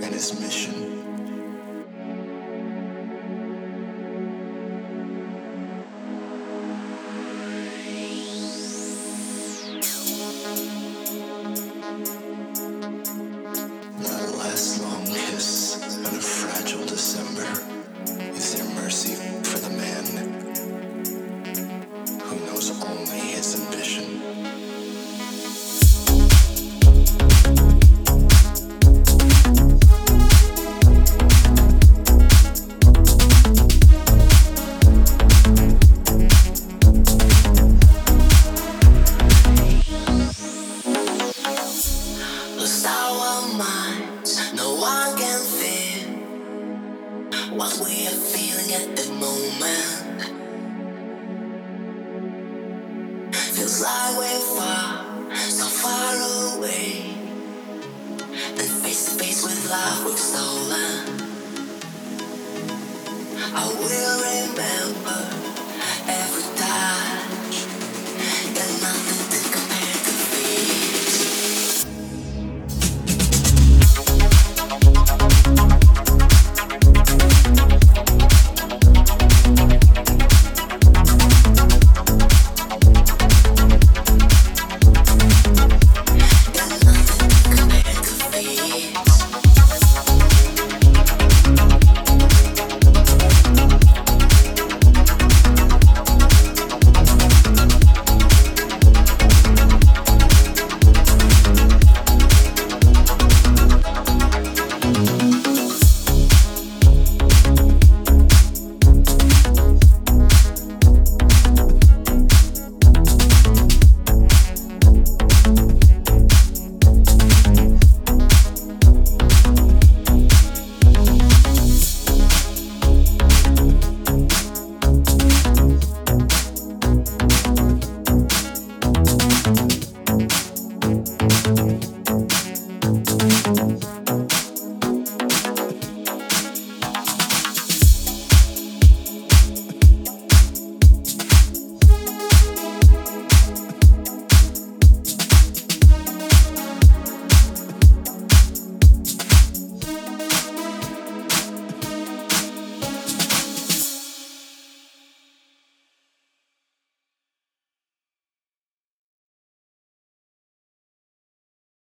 and his mission. Not a last long kiss on a fragile December. Is there mercy for the man who knows only his ambition? Lost our minds, no one can feel what we are feeling at the moment. Feels like we're far, so far away, and face to face with love we've stolen. I will remember every time